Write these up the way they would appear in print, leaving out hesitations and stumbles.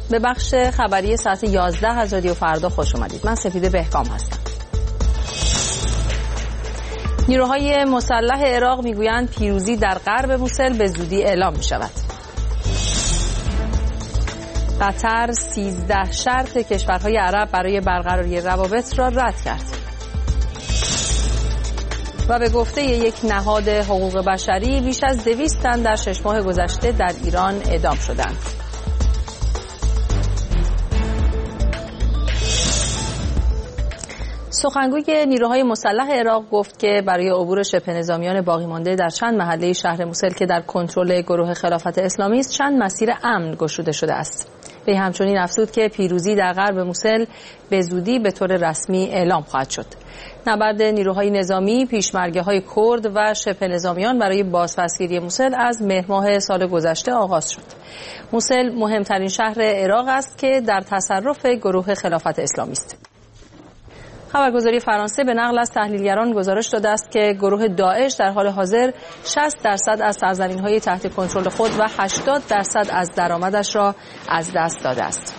به بخش خبری ساعت 11 از رادیو فردا خوش اومدید. من سپیده بهکام هستم. نیروهای مسلح عراق میگویند پیروزی در غرب موصل به زودی اعلام می شود. قطر 13 شرط کشورهای عرب برای برقراری روابط را رد کرد. و به گفته یک نهاد حقوق بشری بیش از 200 تن در 6 ماه گذشته در ایران اعدام شدند. سخنگوی نیروهای مسلح عراق گفت که برای عبور شبه نظامیان باقی مانده در چند محله شهر موصل که در کنترل گروه خلافت اسلامی است چند مسیر امن گشوده شده است. وی همچنین افزود که پیروزی در غرب موصل به زودی به طور رسمی اعلام خواهد شد. نبرد نیروهای نظامی، پیشمرگه‌های کرد و شبه نظامیان برای بازپسگیری موصل از مهر ماه سال گذشته آغاز شد. موصل مهمترین شهر عراق است که در تصرف گروه خلافت اسلامی است. خبرگزاری فرانسه به نقل از تحلیلگران گزارش داده است که گروه داعش در حال حاضر 60% از سرزمین‌های تحت کنترل خود و 80% از درآمدش را از دست داده است.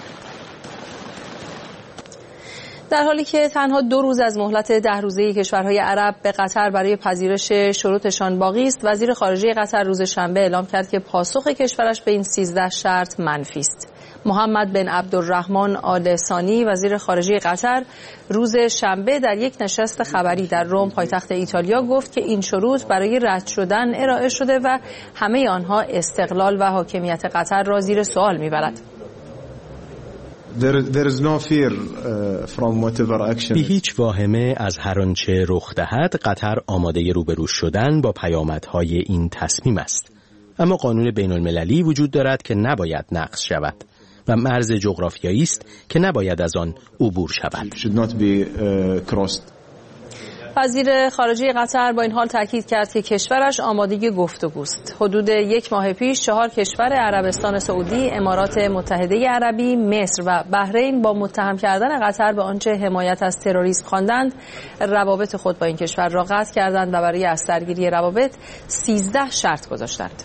در حالی که تنها 2 روز از مهلت 10 روزه کشورهای عرب به قطر برای پذیرش شروطشان باقی است، وزیر خارجه قطر روز شنبه اعلام کرد که پاسخ کشورش به این 13 شرط منفی است. محمد بن عبدالرحمن آل ثانی وزیر خارجه قطر روز شنبه در یک نشست خبری در روم پایتخت ایتالیا گفت که این شروط برای رد شدن ارائه شده و همه آنها استقلال و حاکمیت قطر را زیر سوال می‌برد. بی هیچ واهمه از هر آنچه رخ دهد قطر آماده روبرو شدن با پیامدهای این تصمیم است. اما قانون بین المللی وجود دارد که نباید نقض شود و مرز جغرافیایی است که نباید از آن عبور شود. وزیر خارجه قطر با این حال تاکید کرد که کشورش آماده گفتگوست. حدود 1 ماه پیش 4 کشور عربستان سعودی، امارات متحده عربی، مصر و بحرین با متهم کردن قطر به آنچه حمایت از تروریسم خواندند، روابط خود با این کشور را قطع کردند و برای از درگیری روابط 13 شرط گذاشتند.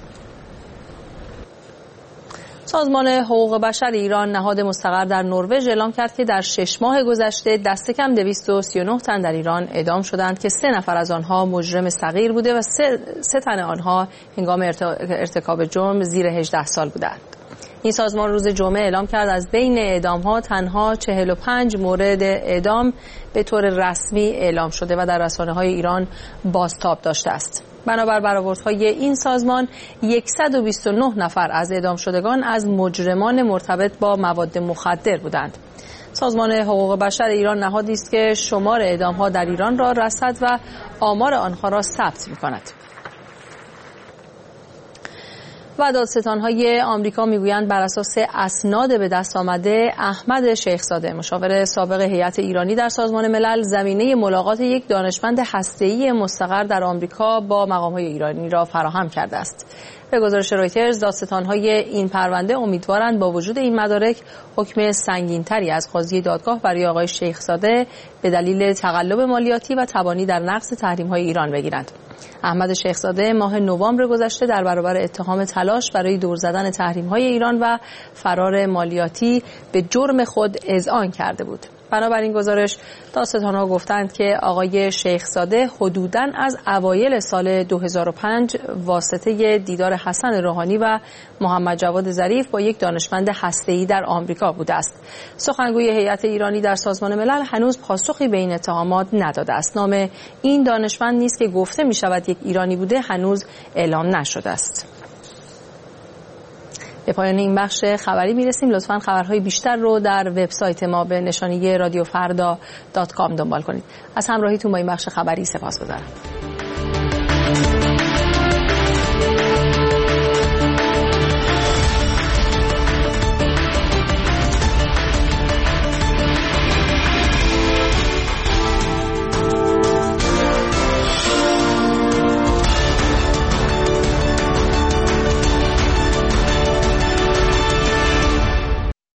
سازمان حقوق بشر ایران نهاد مستقر در نروژ اعلام کرد که در 6 ماه گذشته دست کم 239 تن در ایران اعدام شدند که 3 نفر از آنها مجرم صغیر بوده و 3 تن آنها هنگام ارتکاب جرم زیر 18 سال بودند. این سازمان روز جمعه اعلام کرد از بین اعدام‌ها تنها 45 مورد اعدام به طور رسمی اعلام شده و در رسانه‌های ایران بازتاب داشته است. بنابر برآوردهای این سازمان 129 نفر از اعدام شدگان از مجرمان مرتبط با مواد مخدر بودند. سازمان حقوق بشر ایران نهادی است که شمار اعدام‌ها در ایران را رصد و آمار آنها را ثبت می‌کند. و دادستان‌های آمریکا میگویند بر اساس اسناد به دست آمده احمد شیخزاده مشاور سابق هیئت ایرانی در سازمان ملل زمینه ملاقات یک دانشمند هسته‌ای مستقر در آمریکا با مقام‌های ایرانی را فراهم کرده است. به گزارش رویترز دادستان‌های این پرونده امیدوارند با وجود این مدارک حکم سنگین‌تری از قاضی دادگاه برای آقای شیخزاده به دلیل تقلب مالیاتی و تبانی در نقض تحریم‌های ایران بگیرند. احمد شیخزاده ماه نوامبر گذشته در برابر اتهام تلاش برای دور زدن تحریم‌های ایران و فرار مالیاتی به جرم خود اذعان کرده بود. بنابراین گزارش دادستان‌ها گفتند که آقای شیخزاده حدوداً از اوایل سال 2005 واسطه دیدار حسن روحانی و محمد جواد ظریف با یک دانشمند هسته‌ای در آمریکا بوده است. سخنگوی هیئت ایرانی در سازمان ملل هنوز پاسخی به این اتهامات نداده است. نام این دانشمند نیز که گفته می‌شود یک ایرانی بوده هنوز اعلام نشده است. به پایان این بخش خبری میرسیم. لطفاً خبرهای بیشتر رو در وبسایت ما به نشانی رادیوفردا.com دنبال کنید. از همراهیتون با این بخش خبری سپاسگزارم.